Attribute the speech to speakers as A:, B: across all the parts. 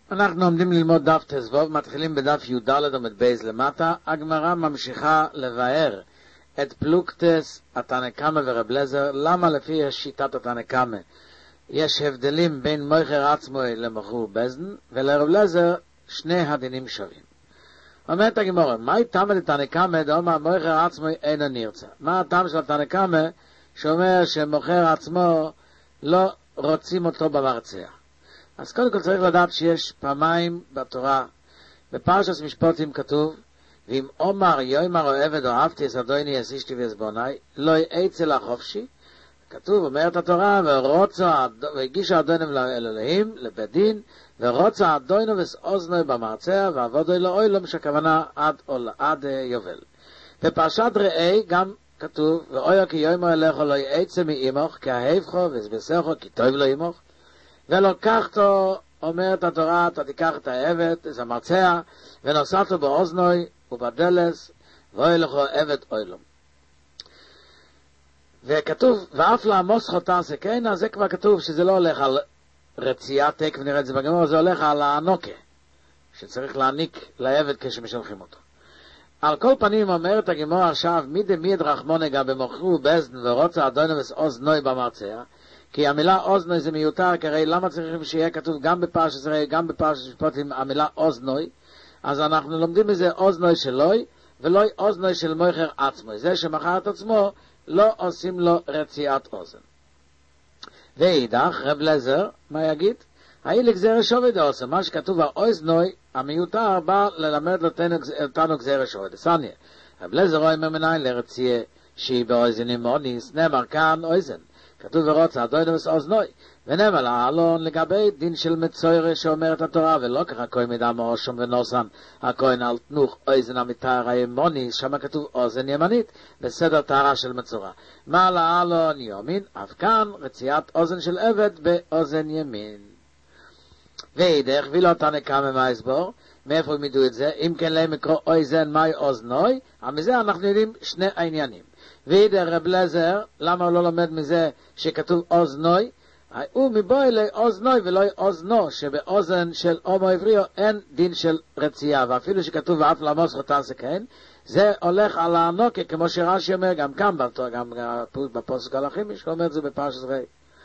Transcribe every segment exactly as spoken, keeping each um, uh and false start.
A: אנחנו עומדים ללמוד דף תזבוב, מתחילים בדף י"ד עמוד בייז למטה. הגמרא ממשיכה לבאר את פלוגתס התנא קמא ורב אליעזר. למה לפי שיטת התנא קמא יש הבדלים בין מוכר עצמוי למכור בזן, ולרב אליעזר שני הדינים שווים. אומרת הגמרא, מהי תמא לתנא קמא דאמר מוכר עצמוי אינו נרצה? מה הטעם של התנא קמא שאומר שמוכר עצמו לא רוצים אותו במרצע? אז קודם כל צריך לדעת שיש פעמיים בתורה, בפרשת משפטים כתוב, ואם אומר יאמר או עבד או עבדי את אדוני את אשתי ועזבוני, לא יצא לחופשי. כתוב, אומרת התורה, ורוצה, והגישה אדוניו לאלוהים, לבית דין, ורוצה אדוניו ואוזנו במרצע, ועבודו לאוילום, שהכוונה עד, עד יובל. בפרשת ראה גם כתוב, ואויה כי יאמר אליך לא יצא מאימוך, כי אהבכו וזבסכו, כי טוב לו אימוך. ולוקחתו, אומרת התורה, אתה תיקח את העבד, את המרצע, ונוסעתו באוזנוי ובדלס, ואוי לכו עבד אוילום. וכתוב, ואף לעמוס חותה סכנה, זה כבר כתוב שזה לא הולך על רצייה, תקף נראה את זה בגמרא, זה הולך על הענוקה, שצריך להעניק לעבד כשמשלחים אותו. על כל פנים אומרת הגמרא עכשיו, מי דמיד רחמונגה במוכרו בזן ורוצה אדוני ואוזנוי במרצע, כי המילה אוזנוי זה מיותר, כי הרי למה צריכים שיהיה כתוב גם בפרשת ראה, גם בפרשת משפטים המילה אוזנוי? אז אנחנו לומדים מזה אוזנוי שלוי, ולא אוזנוי של מוכר עצמו. זה שמכר את עצמו, לא עושים לו רציעת אוזן. ואידך, רב אליעזר, מה יגיד? האי לגזר שובד עושה, מה שכתוב האוזנוי, המיותר בא ללמד אותנו גזר שובד. סניה, רב אליעזר רואה ממנין לרצייה שהיא באוזנים מוניס, נאמר כאן אוזן. כתוב ורוצה אדוני ואוזנוי, ונאמר לעלון לגבי דין של מצוירה שאומרת התורה, ולא ככה כהן מדם אושם ונוסן, הכהן על תנוך אוזן המתאר הימוני, שם כתוב אוזן ימנית, בסדר תארה של מצורה. מה לעלון יומין, אף כאן רציית אוזן של עבד באוזן ימין. ואידך, ולא תנא קמא מה הסבור, מאיפה הם ידעו את זה? אם כן להם לקרוא אוזן מאי אוזנוי, אבל מזה אנחנו יודעים שני העניינים. ואידר רב אליעזר, למה הוא לא לומד מזה שכתוב אוזנוי? הוא מבוא אלי אוזנוי ולא אוזנו, שבאוזן של הומו עבריו אין דין של רצייה, ואפילו שכתוב ואף לעמוס חותה סכן, זה הולך על הענוקה, כמו שרש"י אומר, גם כאן, גם בפוסק הלכים, יש אומר את זה בפרשת ראה.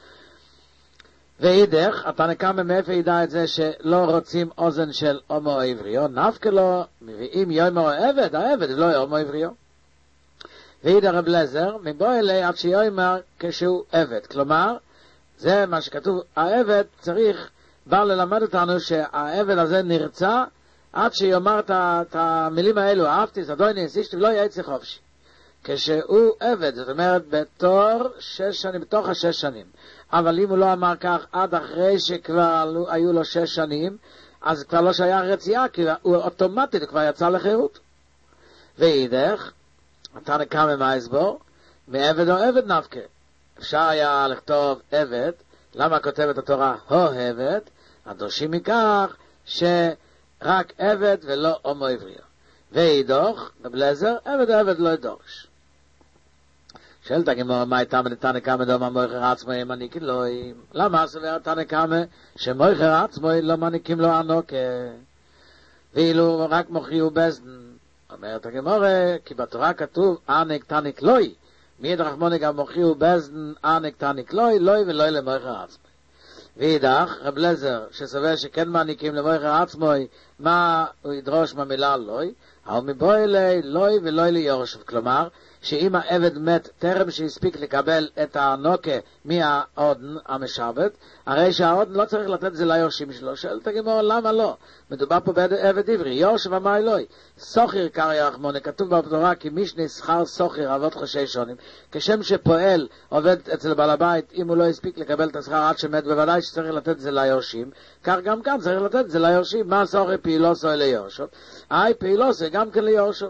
A: ואידך, התנא קמא מאיפה ידע את זה שלא רוצים אוזן של הומו עבריו? נפקא לו, מביאים יאמר עבד, העבד לא הומו עבריו. ואידר רב אליעזר, מבוא אלי עד שיאמר כשהוא עבד. כלומר, זה מה שכתוב, העבד צריך, בא ללמד אותנו שהעבד הזה נרצה, עד שיאמר את המילים האלו, אהבתי, אדוני, אשתי ולא יצא חופשי. כשהוא עבד, זאת אומרת, בתור שש שנים, בתוך השש שנים. אבל אם הוא לא אמר כך, עד אחרי שכבר היו לו שש שנים, אז כבר לא שייך רצייה, כי הוא אוטומטית כבר יצא לחירות. ואידך, התנא קמא מה הסבור? מעבד או עבד נפקא. אפשר היה לכתוב עבד, למה כותבת התורה הו עבד? הדורשים מכך שרק עבד ולא הומו עבריו. ואידך, רב אליעזר, עבד או עבד לא ידורש. שואלת הגמרא, מה הייתה מתנא קמא דאמר מוכר עצמו מעניקים לו? למה סובר תנא קמא שמוכר עצמו לא מעניקים לו ענוקה? ואילו רק מוכריהו בזן. אומרת הגמרא, כי בתורה כתוב ענק תניק לוי, מיד רחמוני גם מוכריהו בזן ענק תניק לוי, לוי ולוי למוכר עצמו. ואידך, רב אליעזר שסובר שכן מעניקים למוכר עצמו, מה הוא ידרוש מהמילה לוי? אבל מבוא אלי לוי ולוי ליורשיו, כלומר שאם העבד מת טרם שהספיק לקבל את הענוקה מהעודן המשעבד, הרי שהעודן לא צריך לתת זה ליורשים שלו. שואלת הגמרא, למה לא? מדובר פה בעבד עברי, יורשיו אמר אלוהי, סוחר קרא רחמונא, כתוב בתורה כי משנה שכר סוחר עבוד חושי שונים, כשם שפועל עובד אצל בעל הבית, אם הוא לא הספיק לקבל את השכר עד שמת, בוודאי שצריך לתת זה ליורשים, כך גם כאן צריך לתת זה ליורשים. מה סוחר פעילוסו אלי יורשיו? אי פעילוסו גם כן ליורשיו.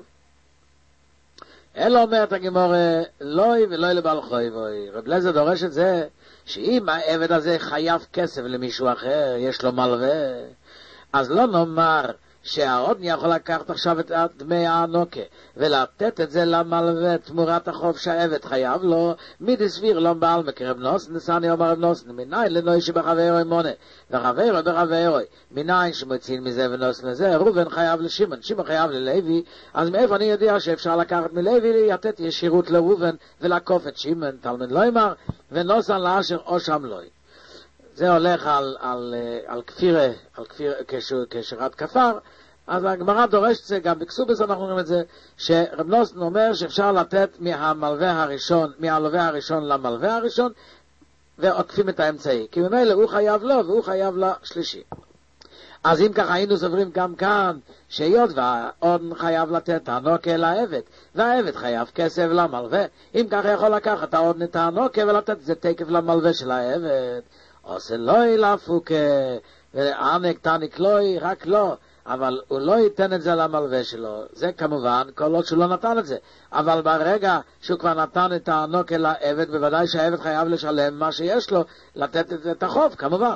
A: אלא אומרת הגמרא, לוי ולוי לבעל חויבוי. רב אליעזר דורש את זה, שאם העבד הזה חייב כסף למישהו אחר, יש לו מלווה, אז לא נאמר שהעודן יכול לקחת עכשיו את דמי הענוקה, ולתת את זה למלווה תמורת החוב שהעבד חייב לו, מידי סביר לא בעל מקרב נוסן, נסני אומר רב נוסן, מניין לנוי שבחברוי מונה, וחברוי בחברוי, מניין שמוצאים מזה ונוסן לזה, ראובן חייב לשמעון, שמעון חייב ללוי, אז מאיפה אני יודע שאפשר לקחת מלוי, לתת ישירות לראובן, ולעקוף את שמעון, תלמיד לא אמר, ונוסן לאשר או שם לוי. זה הולך על, על, על כפירה, על כפירה, כשרת כפר, אז הגמרא דורשת זה, גם בכסובס אנחנו רואים את זה, שרב נוסן אומר שאפשר לתת מהמלווה הראשון, מהלווה הראשון למלווה הראשון, ועוקפים את האמצעי, כי ממילא הוא חייב לו, והוא חייב לשלישי. אז אם ככה היינו סוברים גם כאן, שהיות והעודן חייב לתת הענוקה לעבד, והעבד חייב כסף למלווה, אם ככה יכול לקחת העודן את הענוקה ולתת את זה תקף למלווה של העבד, עושה לוי להפוקה, וענק תעניק לוי, רק לא, אבל הוא לא ייתן את זה למלווה שלו, זה כמובן, כל עוד שהוא לא נתן את זה, אבל ברגע שהוא כבר נתן את הענוקה לעבד, בוודאי שהעבד חייב לשלם מה שיש לו, לתת את, את החוב, כמובן.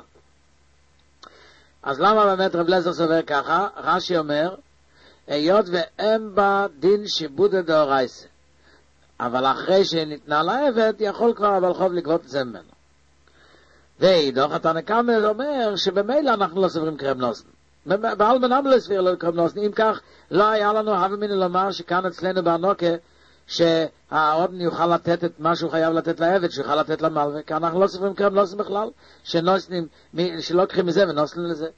A: אז למה באמת רב אליעזר סובר ככה? רש"י אומר, היות ואין בה דין שיבוד דאורייסה, אבל אחרי שניתנה לעבד, יכול כבר הבעל חוב לגבות את זה ממנו. ואידוך התנא קמא אומר שבמילא אנחנו לא סוברים כרב נוסן. בעל מנם לא סביר לו כרב נוסן. אם כך, לא היה לנו הווה מיני לומר שכאן אצלנו בענוקה, שהעודן יוכל לתת את מה שהוא חייב לתת לעבד, שיוכל לתת למלווה, כי אנחנו לא סוברים כרב נוסן בכלל, שנוסנים, שלא קחים מזה ונוסנים לזה.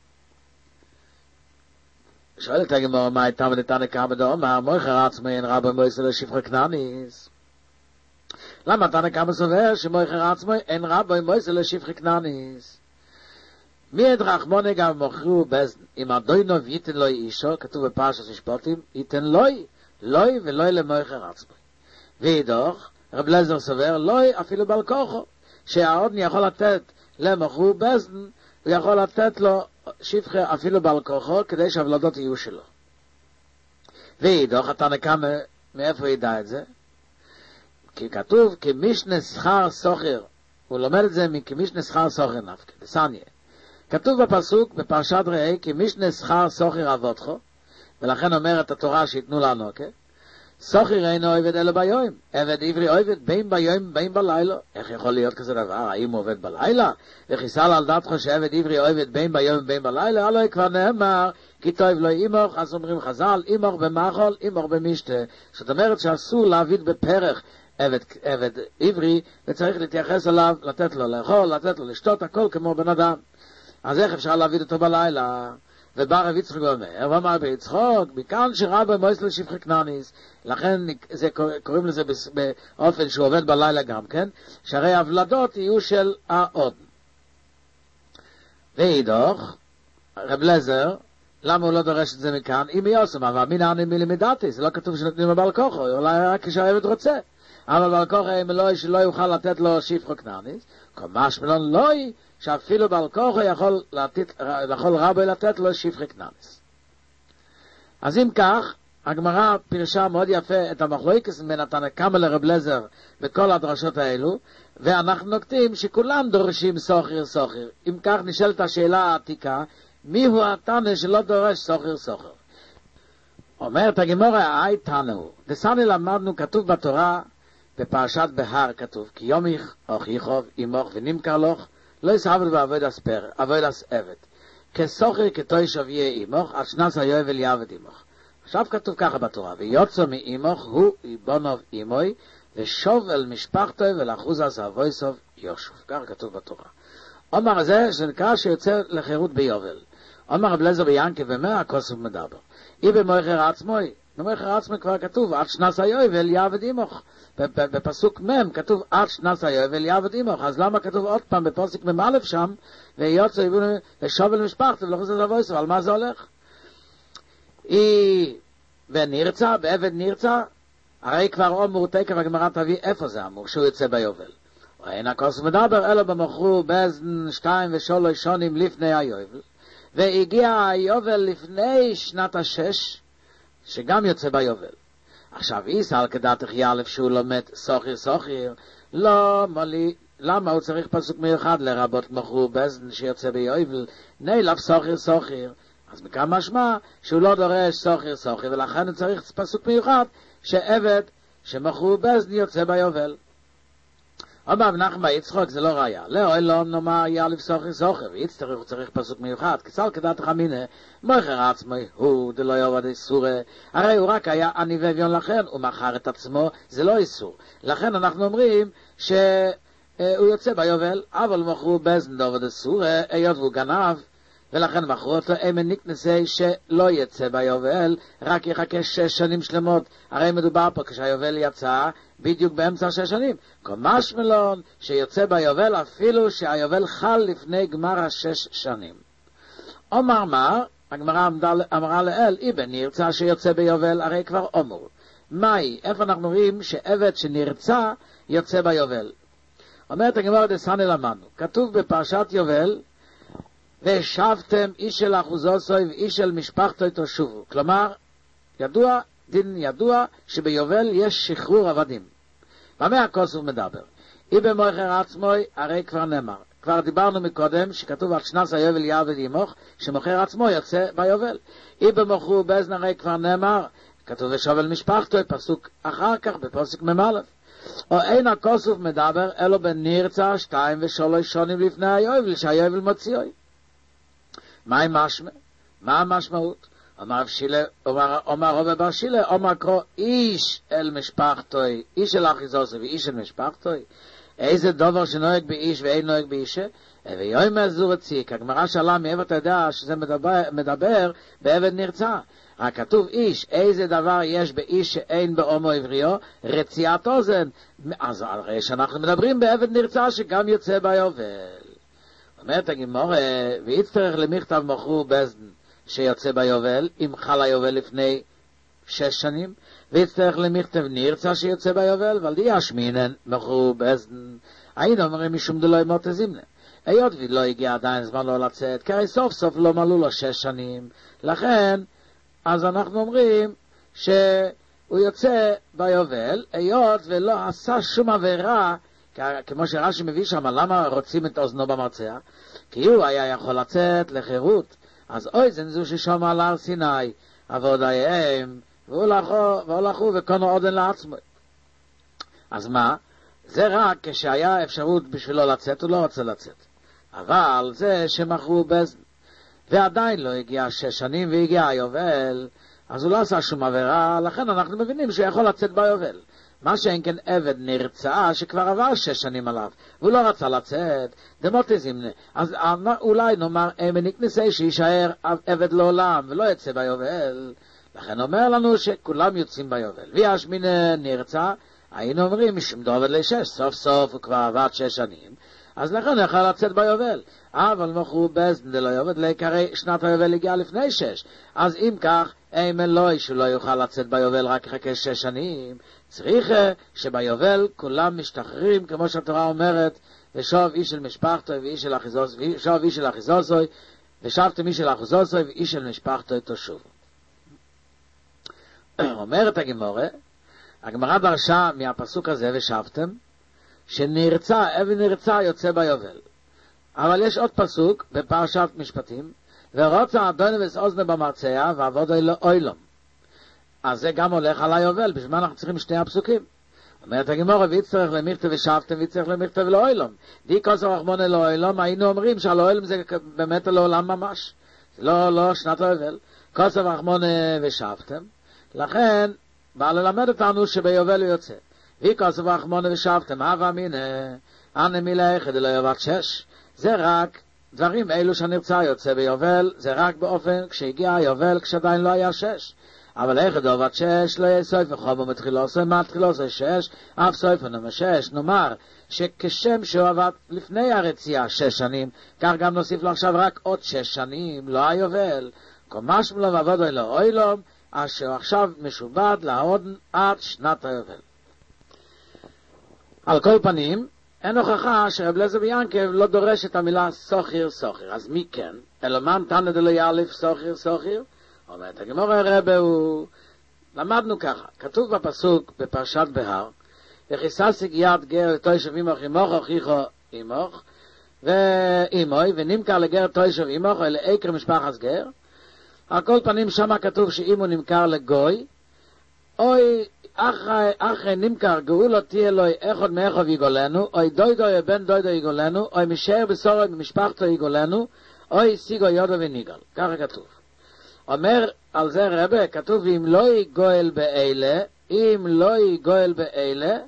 A: שואלת הגמרא, מה הייתה ונתנא קמא דאמר, מויכר עצמי אין רבו מויסר לשפחה כנעניס. למה תנא קמא סובר שמויכר עצמו אין רבו מויסר לשפחה כנעניס? מי את רחמונה גם מוכרו בזן, אם אדוינוב ייתן לוי אישו, כתוב בפרשת משפטים, ייתן לוי, לוי ולוי למויכר עצמו. ואידוך, רב אליעזר סובר, לוי אפילו בעל כוחו, שהעודן יכול לתת למוכרו בזן, הוא יכול לתת לו שפחה אפילו בעל כוחו, כדי שהוולדות יהיו שלו. ואידוך, התנא קמא, מאיפה ידע את זה? כי כתוב כמשנה שכר סוחר, הוא לומד את זה כמשנה שכר סוחר נפקא, בסניה. כתוב בפסוק בפרשת ראה כמשנה שכר סוחר אבותך, ולכן אומרת התורה שיתנו לנו, כן? סוחר אינו עובד אלא ביום, עבד עברי עובד בין ביום בין בלילה. איך יכול להיות כזה דבר? האם הוא עובד בלילה? וכיסל על דעתך שעבד עברי עובד בין ביום בין בלילה? הלוא כבר נאמר כי טוב לא אימוך, אז אומרים חז"ל, אימוך במאכול, אימוך במשתה. זאת אומרת שאסור להעביד בפרח עבד, עבד עברי, וצריך להתייחס אליו, לתת לו לאכול, לתת לו לשתות, הכל כמו בן אדם. אז איך אפשר להעביד אותו בלילה? ובא רב יצחק ואומר, ואמר ביצחק, מכאן שרבו מויסר לשפחה כנעניס, לכן זה, קוראים לזה באופן שהוא עובד בלילה גם כן, שהרי הוולדות יהיו של העודן. ואידוך, רב אליעזר, למה הוא לא דורש את זה מכאן? אם יוסם, אבל מן העני מלימדתי, זה לא כתוב שנותנים לבעל כוחו, אולי רק כשהעבד רוצה. אבל בעל כוחו אם לא, שלא יוכל לתת לו שפחה כנעניס, כמש מלון לא היא, שאפילו בעל כוחו יכול, לתת, יכול רבו לתת לו שפחה כנעניס. אז אם כך, הגמרא פירשה מאוד יפה את המחלוקת בין התנא קמא לרב אליעזר בכל הדרשות האלו, ואנחנו נוקטים שכולם דורשים סוחר סוחר. אם כך נשאלת השאלה העתיקה, מי הוא התנא שלא דורש סוחר סוחר? אומרת הגמרא, אי תנא הוא. דסני למדנו, כתוב בתורה, בפרשת בהר כתוב, כי יומיך אוכיחוב אימוך ונמכר לך, לא יסעבד בעבוד אספר, עבוד אסעבד. כסוחר כתוישב יהיה אימוך, עד שנס היובל יעבד אימוך. עכשיו כתוב ככה בתורה, ויוצא מאימוך הוא איבונוב אימוי, ושוב אל משפחתו ולאחוז אבויסוב יושוב. כך כתוב בתורה. אומר זה, שנקרא שיוצא לחירות ביובל. אומר רב אליעזר ביענקב ומה הכוסף מדבר. אי במויכר עצמוי, במויכר עצמוי כבר כתוב, עד שנס היובל יעבד אימוך. בפסוק מם כתוב עד שנס היובל יעבד אימוך, אז למה כתוב עוד פעם בפסוק מם א' שם, ויוצא ושוב אל משפחתו ולאחוז אבויסוב, על מה זה הולך? היא ונרצה, בעבד נרצה, הרי כבר אמור תקף הגמרא תביא איפה זה אמור, שהוא יוצא ביובל. ואין הכוס מדבר, אלא במחרו בזן שתיים ושלוש שונים לפני היובל, והגיע היובל לפני שנת השש, שגם יוצא ביובל. עכשיו איסל כדתך יאלף שהוא לומד סוחר סוחר, לא מולי, למה הוא צריך פסוק מיוחד לרבות מחרו בזן שיוצא ביובל, נאלף סוחר סוחר, אז מכאן משמע שהוא לא דורש סוחר סוחר, ולכן הוא צריך פסוק מיוחד שעבד שמכרו בזן יוצא ביובל. אבל נחמן יצחוק זה לא ראיה. לעולם נאמר יאלף סוחר סוחר, ויצטרך הוא צריך פסוק מיוחד. כסל כדת חמינה, מוכר עצמו הוא דלא יעבוד איסורה. הרי הוא רק היה עני ואביון, לכן הוא מכר את עצמו, זה לא איסור. לכן אנחנו אומרים שהוא יוצא ביובל, אבל מכרו בזן דעבוד איסורה, היות והוא גנב, ולכן מכרו אותו, הם נקנסי שלא יצא ביובל, רק יחכה שש שנים שלמות. הרי מדובר פה כשהיובל יצא בדיוק באמצע שש שנים. כמש מלון שיוצא ביובל אפילו שהיובל חל לפני גמר השש שנים. אומר מה, הגמרא אמרה לאל, איבן נרצה שיוצא ביובל, הרי כבר אומר. מהי? איפה אנחנו רואים שעבד שנרצה יוצא ביובל? אומרת הגמרא דסני למדנו, כתוב בפרשת יובל, ושבתם איש של אחוזוסוי ואיש של משפחתו תשובו. כלומר, ידוע, דין ידוע, שביובל יש שחרור עבדים. במה הכוסף מדבר? אי במוכר עצמוי, הרי כבר נאמר. כבר דיברנו מקודם שכתוב על שנס היובל יעבד ימוך, שמוכר עצמו יוצא ביובל. אי במוכרו בזן, הרי כבר נאמר, כתוב ושובל משפחתו, פסוק אחר כך בפסוק ממלף. או אין הכוסף מדבר, אלו בנרצה שתיים ושלוש שונים לפני היובל, שהיובל מוציאוי. מה משמע? מה המשמעות? אומר שילה, אומר, אומר רבי בר שילה, אומר קרוא איש אל משפחתוי, איש אל אחיזוסו ואיש אל משפחתוי. איזה דבר שנוהג באיש ואין נוהג באישה? ויאמר זו רציק, הגמרא שאלה מאיפה אתה יודע שזה מדבר, מדבר בעבד נרצע. רק כתוב איש, איזה דבר יש באיש שאין באומו עבריו? רציעת אוזן. אז הרי שאנחנו מדברים בעבד נרצע שגם יוצא ביובל. אומרת הגמרא, ויצטרך למכתב מכרו בזן שיוצא ביובל, אם חל היובל לפני שש שנים, ויצטרך למכתב נרצה שיוצא ביובל, ועל די ישמינן מכרו בזן, היינו אומרים משום דלוי מוטה זימנה. היות ולא הגיע עדיין זמן לא לצאת, כי סוף סוף לא מלאו לו שש שנים, לכן, אז אנחנו אומרים שהוא יוצא ביובל, היות ולא עשה שום עבירה, כמו שרש"י מביא שם, למה רוצים את אוזנו במרצע? כי הוא היה יכול לצאת לחירות, אז אוי זו ששום על הר סיני, עבודייהם, והוא לכו וקונו עודן לעצמו. אז מה? זה רק כשהיה אפשרות בשבילו לצאת, הוא לא רוצה לצאת. אבל זה שמכרו בזן, ועדיין לא הגיע שש שנים והגיע היובל, אז הוא לא עשה שום עבירה, לכן אנחנו מבינים שהוא יכול לצאת ביובל. מה שאין כן עבד נרצה שכבר עבר שש שנים עליו, והוא לא רצה לצאת, דמותי זימנה. אז אולי נאמר, אמא נקנסי שישאר עבד לעולם ולא יצא ביובל. לכן אומר לנו שכולם יוצאים ביובל. וישמין נרצה, היינו אומרים, משום דובד לשש, סוף סוף הוא כבר עבר שש שנים, אז לכן יכול לצאת ביובל. אבל מכרו בזן דלא יעבוד, לעיקרי שנת היובל הגיעה לפני שש. אז אם כך, אם אלוהי שהוא לא יוכל לצאת ביובל רק יחכה שש שנים, צריך שביובל כולם משתחררים, כמו שהתורה אומרת, ושוב איש של משפחתו ואיש של אחיזוסוי, ושוב איש של אחיזוסוי, ושבתם איש של אחיזוסוי ואיש של משפחתו תשובו. אומרת הגמרא, הגמרא דרשה מהפסוק הזה ושבתם, שנרצה, אבן נרצה יוצא ביובל. אבל יש עוד פסוק בפרשת משפטים, ורוצה אדוני וסעוזנה במרצע ועבוד אוילום. אז זה גם הולך על היובל, בשביל מה אנחנו צריכים שני הפסוקים? אומרת הגמרא, ויצטרך למכתב ושבתם, ויצטרך למכתב לאוילום. די כוסר רחמונה לאוילום, היינו אומרים שעל אוילום זה באמת לעולם ממש. זה לא, לא שנת היובל. כוסר רחמונה ושבתם. לכן, בא ללמד אותנו שביובל הוא יוצא. די כוסר רחמונה ושבתם, הווה מינה, אנה מילה אחד אלא יובת שש. זה רק דברים אלו שנרצה יוצא ביובל, זה רק באופן כשהגיע היובל כשעדיין לא היה שש. אבל איך דובת שש לא יהיה סוף וחובו מתחילוסו, מה תחילוסו שש, אף סוף נאמר שש. נאמר שכשם שהוא עבד לפני הרציעה שש שנים, כך גם נוסיף לו עכשיו רק עוד שש שנים, לא היובל. כמש מלום עבודו אלו אוילום, אשר עכשיו משובד לעוד עד שנת היובל. על כל פנים, אין הוכחה שרב אליעזר ביענקב לא דורש את המילה סוחר סוחר. אז מי כן? אלא מה נתן דלא יאלף סוחר סוחר? אומרת הגמרא הרבה הוא... למדנו ככה, כתוב בפסוק בפרשת בהר, וכיססיק יד גר לתוישב אימוך אימוך אוכיכו אימוך ואימוי, ונמכר לגר תוישב אימוך אלה עקר משפחת גר, על כל פנים שמה כתוב שאם הוא נמכר לגוי, אוי אחרי, אחרי נמכר גאולו תהיה לו אחד מאחוב יגולנו, אוי דוידו או בן דוידו יגולנו, אוי משאר בסורו במשפחתו יגולנו, אוי שיגו יודו וניגל. ככה כתוב. אומר על זה רבה, כתוב אם לא יגואל באלה, אם לא יגואל באלה,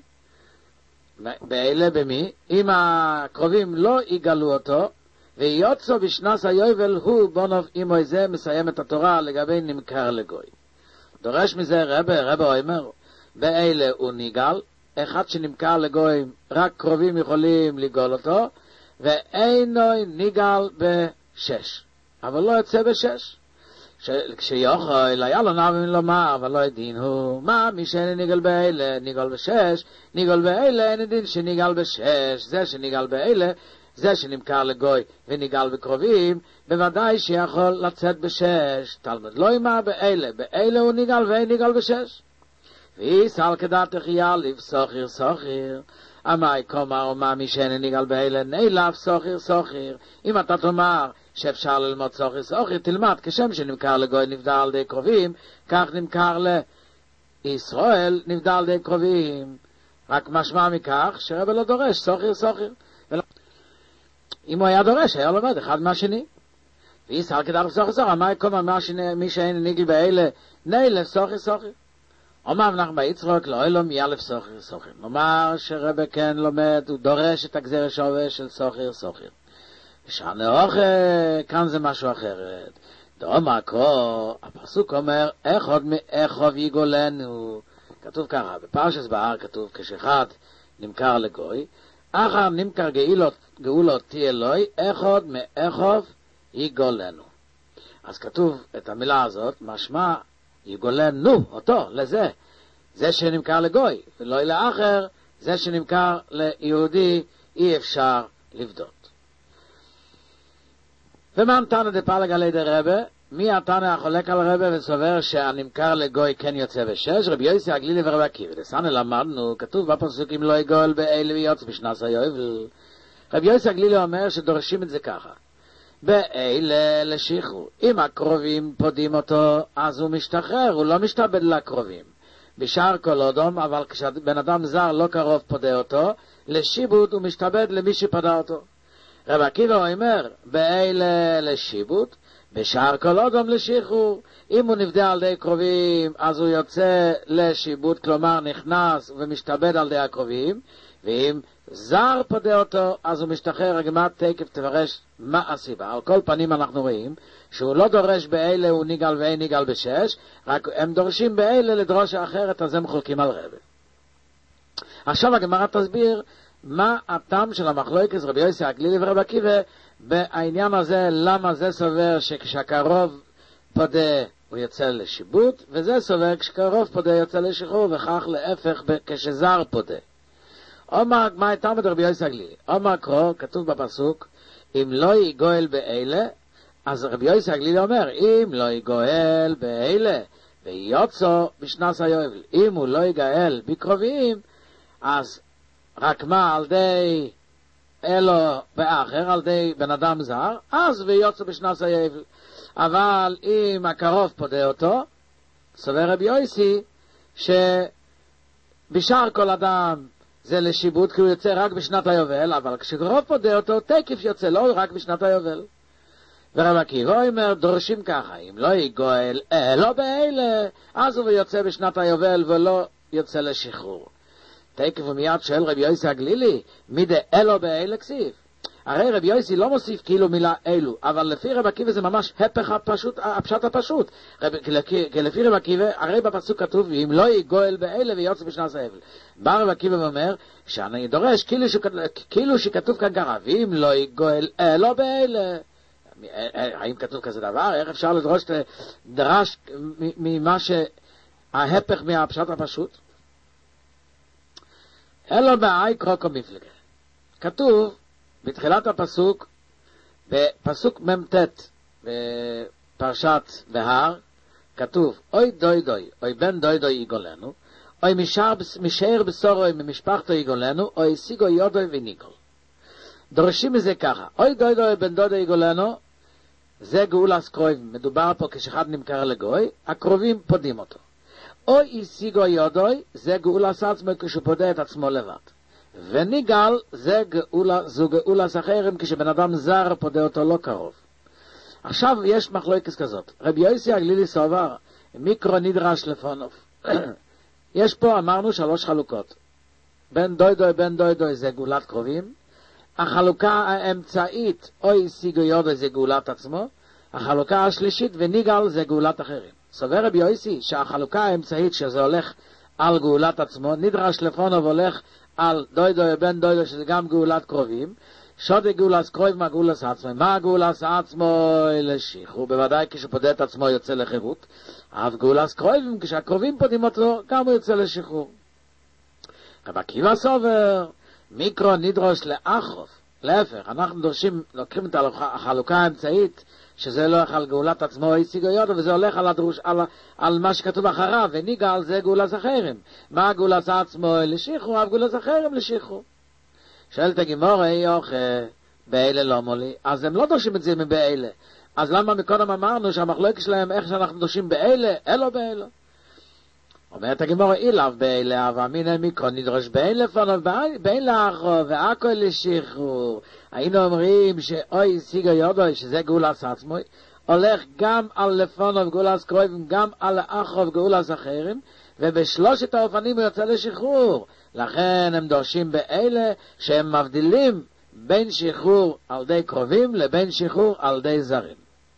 A: באלה במי, אם הקרובים לא יגלו אותו, ויוצא בשנס היובל הוא בונוב אימו זה מסיים את התורה לגבי נמכר לגוי. דורש מזה רבה, רבה אומר, באלה הוא ניגל, אחד שנמכר לגוי, רק קרובים יכולים לגול אותו, ואינו ניגל בשש. אבל לא יוצא בשש. כשיוכל, היה לו נאבים לומר, אבל לא דין הוא, מה, מי שאין ניגל באלה, ניגל בשש, ניגל באלה, אין דין שניגל בשש, זה שניגל באלה, זה שנמכר לגוי וניגל בקרובים, בוודאי שיכול לצאת בשש. תלמוד לא ימה באלה, באלה הוא ניגל ואין ניגל בשש. ויסל כדתך יאליב סוחיר סוחיר, אמי כומר ומה מי שאין ניגל באלה, נילף סוחיר סוחיר. אם אתה תאמר שאפשר ללמוד סוחיר סוחיר, תלמד כשם שנמכר לגוי נבדל על די קרובים, כך נמכר לישראל נבדל על די קרובים. רק משמע מכך שרב לא דורש סוחיר סוחיר. אם הוא היה דורש, היה לומד אחד מהשני. ויסל כדתך סוחיר סוחיר, אמי כומר מי שאין ניגל באלה, נילף סוחיר סוחיר. אומר נחמן יצחק לא אלום יאלף סוחיר סוחיר. נאמר שרבה כן לומד, הוא דורש את הגזר שווה של סוחיר סוחיר. ושענה אוכל, כאן זה משהו אחרת. דאמר כה, הפסוק אומר, אחד מאחוב יגולנו. כתוב ככה, בפרשת בהר כתוב, כשאחד נמכר לגוי, אחר נמכר גאולות, גאולות תהיה אלוהי, אחד מאחוב יגולנו. אז כתוב את המילה הזאת, משמע, יגולנו, אותו, לזה. זה שנמכר לגוי, ולא לאחר, זה שנמכר ליהודי, אי אפשר לבדות. ומן תנא דפלג עלי דרבה, מי התנא החולק על רבה וסובר שהנמכר לגוי כן יוצא בשש? רבי יוסי הגלילי ורבי עקיבא. דסנא למדנו, כתוב בפסוק אם לא יגול באלה ויוצא בשנס היובל. רבי יוסי הגלילי אומר שדורשים את זה ככה. באלה לשחרור. אם הקרובים פודים אותו, אז הוא משתחרר, הוא לא משתעבד לקרובים. בשאר כל אדם, אבל כשבן אדם זר לא קרוב פודה אותו, לשיבוט הוא משתעבד למי שפדה אותו. רבי עקיבא אומר, באלה לשיבוט, בשאר כל אדם לשחרור. אם הוא נפדה על די קרובים, אז הוא יוצא לשיבוט, כלומר נכנס ומשתעבד על די הקרובים, ואם זר פודה אותו, אז הוא משתחרר. הגמרא תכף תפרש מה הסיבה. על כל פנים אנחנו רואים שהוא לא דורש באלה הוא ניגל ואין ניגל בשש, רק הם דורשים באלה לדרוש אחרת, אז הם חולקים על רבי. עכשיו הגמרא תסביר מה הטעם של המחלוקת רבי יוסי הגלילי ורבי עקיבא בעניין הזה, למה זה סובר שכשהקרוב פודה הוא יוצא לשיבוט, וזה סובר כשקרוב פודה יוצא לשחרור, וכך להפך כשזר פודה. אומר, מה הייתה מד רבי יוסי הגלילי? אומר קרוא, כתוב בפסוק, אם לא יגואל באלה, אז רבי יוסי הגלילי אומר, אם לא יגואל באלה, ויוצא בשנס היובל. אם הוא לא יגאל בקרובים, אז רק מה על די אלו באחר, על די בן אדם זר, אז ויוצא בשנס היובל. אבל אם הקרוב פודה אותו, סובר רבי יוסי, שבשאר כל אדם זה לשיבוט, כי הוא יוצא רק בשנת היובל, אבל כשקרוב פודה אותו, תקף יוצא, לא רק בשנת היובל. ורבי עקיבא אומר, דורשים ככה, אם לא יגואל אלו באלה, אז הוא יוצא בשנת היובל ולא יוצא לשחרור. תקף ומיד שואל רבי יוסי הגלילי, מי דה אלו באלה כסיף? הרי רבי יוסי לא מוסיף כאילו מילה אלו, אבל לפי רבי עקיבא זה ממש הפך הפשוט, הפשט הפשוט. כי לפי רבי עקיבא, הרי בפסוק כתוב, אם לא יגואל באלה ויוצא בשנת היובל. בא רבי עקיבא ואומר, שאני דורש כאילו, כאילו שכתוב כאן ככה, ואם לא יגואל אלו באלה. האם כתוב כזה דבר? איך אפשר לדרוש דרש ממה שההפך מהפשט הפשוט? אלו באי קרוקו מפלגה. כתוב בתחילת הפסוק, בפסוק ממתת בפרשת בהר, כתוב, אוי דוי דוי, אוי בן דוי דוי יגולנו, אוי משאר בסורוי ממשפחתו יגולנו, אוי סיגו יודוי וניגול. דורשים מזה ככה, אוי דוי דוי בן דוי דוי יגולנו, זה גאולס קרובים, מדובר פה כשאחד נמכר לגוי, הקרובים פודים אותו. או השיגו יודוי, זה גאולס עצמו כשהוא פודה את עצמו לבד. וניגל, זה גאולה, זו גאולס אחרים כשבן אדם זר פודה אותו לא קרוב. עכשיו יש מחלוקת כזאת. רבי יוסי הגלילי סובר, מיקרו נדרש לפונוב. יש פה, אמרנו, שלוש חלוקות. בן דוידוי, בן דוידוי זה גאולת קרובים. החלוקה האמצעית, או השיגו יודוי, זה גאולת עצמו. החלוקה השלישית, וניגל, זה גאולת אחרים. סובר רבי יוסי שהחלוקה האמצעית שזה הולך על גאולת עצמו, נדרש לפונוב הולך על דוידוי, בן דוידוי, שזה גם גאולת קרובים. שודי גאולס קרויב מה גאולס עצמו. מה גאולס עצמו לשחרור? בוודאי כשפודה את עצמו יוצא לחירות. אבל גאולס קרויבים, כשהקרובים פודים אותו, גם הוא יוצא לשחרור. רבי עקיבא סובר, מיקרו נדרוש לאחרוף. להפך, אנחנו דורשים, לוקחים את החלוקה האמצעית, שזה לא הולך על גאולת עצמו השיגו יודו, וזה הולך על, הדרוש, על, על מה שכתוב אחריו, וניגל זה גאולס אחרים. מה גאולס עצמו לשחרור? אבל גאולס אחרים לשחרור. שואלת הגמרא, יוכה, באלה לא מולי, אז הם לא דורשים את זה מבאלה. אז למה מקודם אמרנו שהמחלוקת שלהם איך שאנחנו דורשים באלה, אלו באלה? אומרת הגמרא, אילאו באלה, אבל מינא מיקרו נדרוש באלה לפונוב, באלה אחרו, ואקו לשחרור. היינו אומרים שאוי השיגו יודוי, שזה גאולס עצמו, הולך גם על לפונוב גאולס קרובים, גם על אחרו גאולס אחרים, ובשלושת האופנים הוא יוצא לשחרור. לכן הם דורשים באלה שהם מבדילים בין שחרור על די קרובים לבין שחרור על די זרים.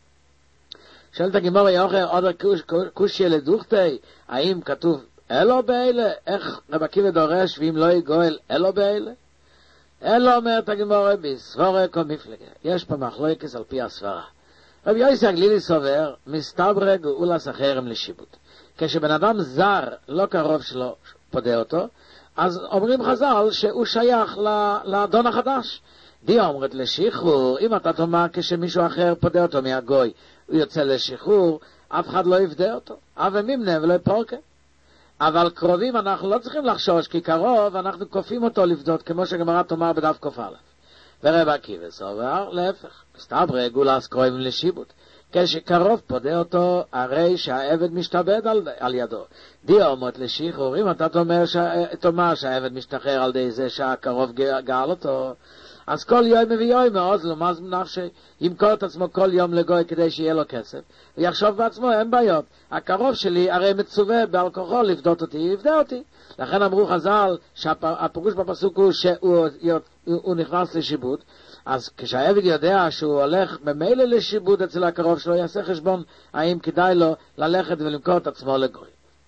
A: שואלת הגמרא יוחר עוד קושיה לדוכתי, האם כתוב אלו באלה? איך רבי עקיבא דורש ואם לא יגואל אלו באלה? אלו אומרת הגמרא בסבורה כל מפלגה. יש פה מחלוקת על פי הסברה. רבי יוסי הגלילי סובר מסתברא גאולס אחרים לשיבוט. כשבן אדם זר לא קרוב שלו פודה אותו, אז אומרים חז"ל שהוא שייך לאדון החדש. די אומרת לשחרור, אם אתה תאמר כשמישהו אחר פודה אותו מהגוי, הוא יוצא לשחרור, אף אחד לא יפדה אותו. אבל ממנה ולא פורקה. אבל קרובים אנחנו לא צריכים לחשוש, כי קרוב אנחנו כופים אותו לפדות, כמו שגמרא תאמר בדף קוף א'. ורבי עקיבא סובר, להפך, מסתברא גאולס קרובים לשיבוט. כשקרוב פודה אותו, הרי שהעבד משתבד על, על ידו. די אומרת לשחרור, אם אתה תאמר, ש... תאמר שהעבד משתחרר על די זה שהקרוב גאל אותו, אז כל יום מביא יום מעוז לו, מה זה מנחשי? ימכור את עצמו כל יום לגוי כדי שיהיה לו כסף, ויחשוב בעצמו, אין בעיות. הקרוב שלי הרי מצווה בעל כוחו לפדות אותי, יפדה אותי. לכן אמרו חז"ל, שהפירוש בפסוק הוא שהוא הוא נכנס לשיבוד, אז כשהעבד יודע שהוא הולך במילא לשיבוד אצל הקרוב שלו, יעשה חשבון האם כדאי לו ללכת ולמכור את עצמו לגוי.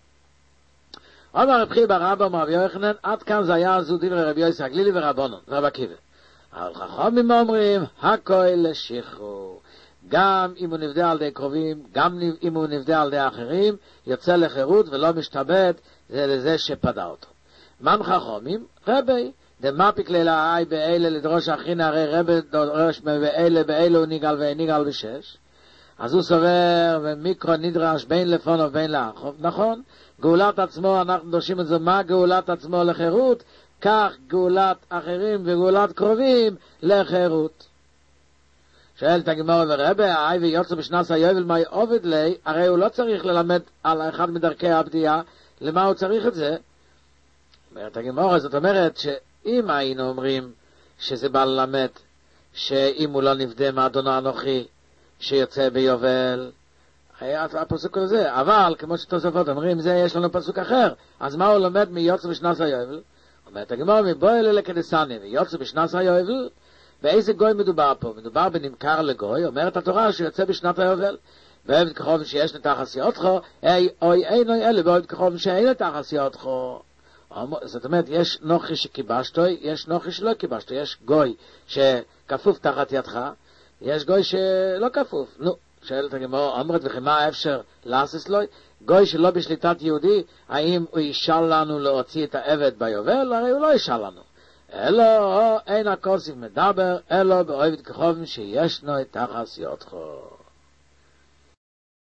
A: אומר רב חייא בר אבא אומר רבי יוחנן, עד כאן זה היה זו דברי רבי יוסי הגלילי ורבונון ורבי עקיבא. אבל חכמים אומרים, הכל לשחרור. גם אם הוא נפדה על די קרובים, גם אם הוא נפדה על די אחרים, יוצא לחירות ולא משתבד, זה לזה שפדה אותו. מן חכמים? רבי, דמפיק ללהי באלה לדרוש אחין, הרי רבי דורש באלה, באלה הוא ניגל וניגל בשש. אז הוא סובר, ומיקרו נדרש בין לפונוב בין לאחוב. נכון, גאולת עצמו, אנחנו דורשים את זה, מה גאולת עצמו לחירות? כך גאולת אחרים וגאולת קרובים לחירות. שואלת הגמרא ורבי, האי ויוצא בשנס היובל מה עובד לי, הרי הוא לא צריך ללמד על אחד מדרכי הבדיעה, למה הוא צריך את זה? אומרת הגמרא, זאת אומרת שאם היינו אומרים שזה בא ללמד שאם הוא לא נפדה מאדונו אנוכי שיוצא ביובל, הפסוק הזה, אבל כמו שתוספות אומרים, זה יש לנו פסוק אחר, אז מה הוא לומד מיוצא בשנס היובל? אומרת הגמרא, מבוא אלה כדסני, ויוצא בשנס היובל, באיזה גוי מדובר פה? מדובר בנמכר לגוי, אומרת התורה שיוצא בשנת היובל, ועבד כחוב שיש נתח עשייתכו, אוי אין אוי אלה, ועבד כחוב שאין נתח עשייתכו. זאת אומרת, יש נוחי שקיבשתו, יש נוחי שלא קיבשתו, יש גוי שכפוף תחת ידך, יש גוי שלא כפוף. נו, שאלת הגמרא, אומרת וכי מה אפשר לעשות לו? גוי שלא בשליטת יהודי, האם הוא ישאל לנו להוציא את העבד ביובל? הרי הוא לא ישאל לנו. אלא אין הכוסף מדבר, אלא בעבד כחוב שישנו את תחת עשייתכו.